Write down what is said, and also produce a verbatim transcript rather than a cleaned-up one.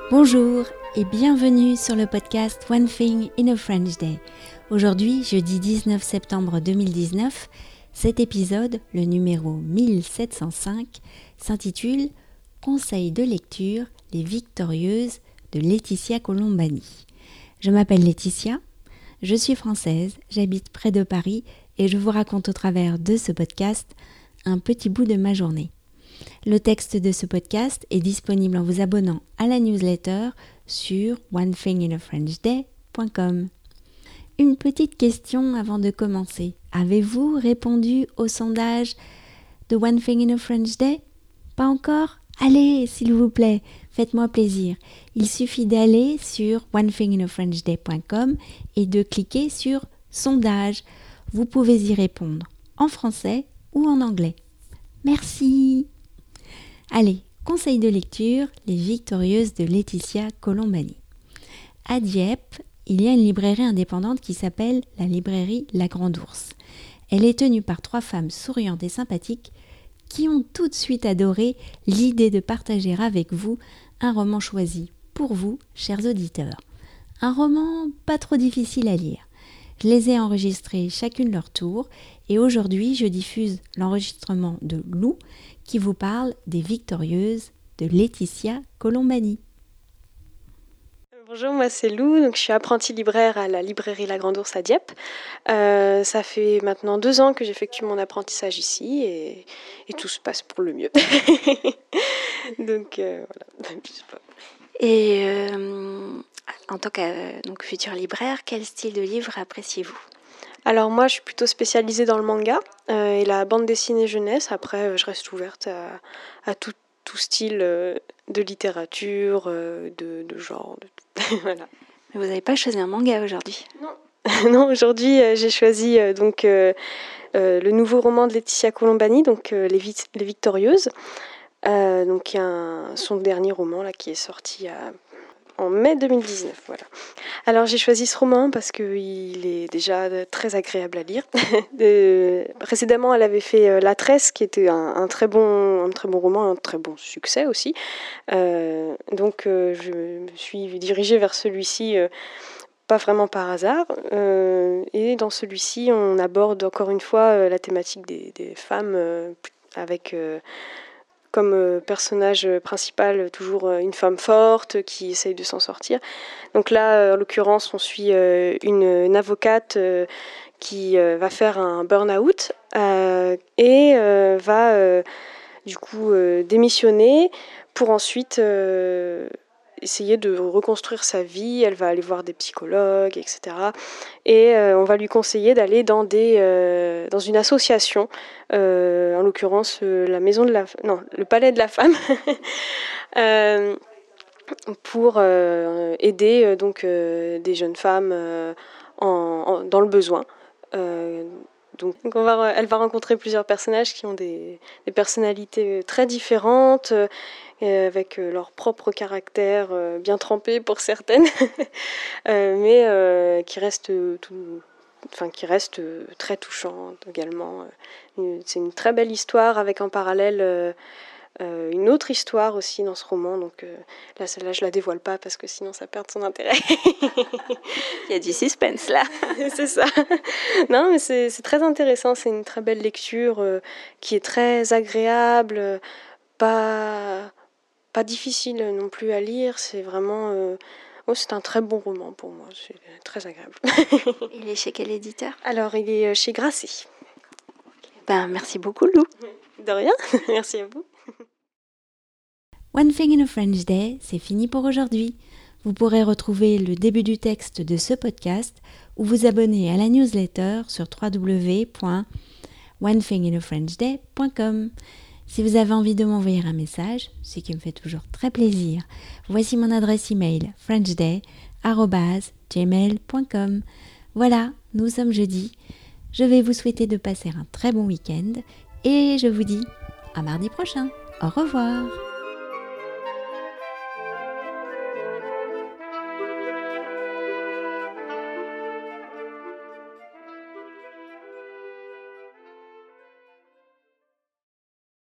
Bonjour et bienvenue sur le podcast One Thing in a French Day. Aujourd'hui, jeudi dix-neuf septembre deux mille dix-neuf, cet épisode, le numéro mille sept cent cinq, s'intitule « Conseils de lecture, les victorieuses » de Laetitia Colombani. Je m'appelle Laetitia, je suis française, j'habite près de Paris et je vous raconte au travers de ce podcast un petit bout de ma journée. Le texte de ce podcast est disponible en vous abonnant à la newsletter sur one thing in a french day point com. Une petite question avant de commencer. Avez-vous répondu au sondage de One Thing in a French Day? Pas encore? Allez, s'il vous plaît, faites-moi plaisir. Il suffit d'aller sur one thing in a french day point com et de cliquer sur sondage. Vous pouvez y répondre en français ou en anglais. Merci. Allez, conseil de lecture, les victorieuses de Laetitia Colombani. À Dieppe, il y a une librairie indépendante qui s'appelle la librairie La Grande Ourse. Elle est tenue par trois femmes souriantes et sympathiques qui ont tout de suite adoré l'idée de partager avec vous un roman choisi pour vous, chers auditeurs. Un roman pas trop difficile à lire. Je les ai enregistrés chacune leur tour et aujourd'hui je diffuse l'enregistrement de Lou qui vous parle des victorieuses de Laetitia Colombani. Bonjour, moi c'est Lou, donc je suis apprentie libraire à la librairie La Grande Ourse à Dieppe. Euh, ça fait maintenant deux ans que j'effectue mon apprentissage ici et, et tout se passe pour le mieux. donc euh, voilà, je sais pas. Et euh, en tant que euh, donc, futur libraire, quel style de livre appréciez-vous ? Alors moi je suis plutôt spécialisée dans le manga euh, et la bande dessinée jeunesse. Après euh, je reste ouverte à, à tout, tout style euh, de littérature, euh, de, de genre, de tout. Voilà. Mais vous n'avez pas choisi un manga aujourd'hui ? Non. non, aujourd'hui euh, j'ai choisi euh, donc euh, euh, le nouveau roman de Laetitia Colombani, donc euh, les, Vi- les Victorieuses. Euh, donc il y a un, son dernier roman là qui est sorti à en mai deux mille dix-neuf, voilà. Alors j'ai choisi ce roman parce qu'il est déjà très agréable à lire. de, précédemment, elle avait fait euh, La Tresse, qui était un, un, très bon, un très bon roman, un très bon succès aussi. Euh, donc euh, je me suis dirigée vers celui-ci, euh, pas vraiment par hasard. Euh, et dans celui-ci, on aborde encore une fois euh, la thématique des, des femmes euh, avec... Euh, comme euh, personnage principal, toujours euh, une femme forte qui essaye de s'en sortir. Donc là, euh, en l'occurrence, on suit euh, une, une avocate euh, qui euh, va faire un burn-out euh, et euh, va euh, du coup euh, démissionner pour ensuite euh, essayer de reconstruire sa vie. Elle va aller voir des psychologues, et cetera. Et euh, on va lui conseiller d'aller dans, des, euh, dans une association, euh, en l'occurrence euh, la maison de la, non, le palais de la femme, euh, pour euh, aider euh, donc, euh, des jeunes femmes euh, en, en, dans le besoin. Euh, donc on va, elle va rencontrer plusieurs personnages qui ont des, des personnalités très différentes, euh, avec euh, leur propre caractère euh, bien trempé pour certaines, euh, mais euh, qui restent tout, enfin qui reste très touchante également. C'est une très belle histoire avec en parallèle euh, euh, une autre histoire aussi dans ce roman. Donc euh, là, celle-là, je la dévoile pas parce que sinon ça perd son intérêt. Il y a du suspense là. C'est ça. Non, mais c'est, c'est très intéressant. C'est une très belle lecture euh, qui est très agréable, euh, pas pas difficile non plus à lire. C'est vraiment euh, oh, c'est un très bon roman pour moi. C'est très agréable. Il est chez quel éditeur ? Alors, il est chez Grasset. Ben, merci beaucoup, Lou. De rien. Merci à vous. One Thing in a French Day, c'est fini pour aujourd'hui. Vous pourrez retrouver le début du texte de ce podcast ou vous abonner à la newsletter sur w w w point one thing in a french day point com. Si vous avez envie de m'envoyer un message, ce qui me fait toujours très plaisir, voici mon adresse email frenchday arobase gmail point com. Voilà, nous sommes jeudi. Je vais vous souhaiter de passer un très bon week-end et je vous dis à mardi prochain. Au revoir.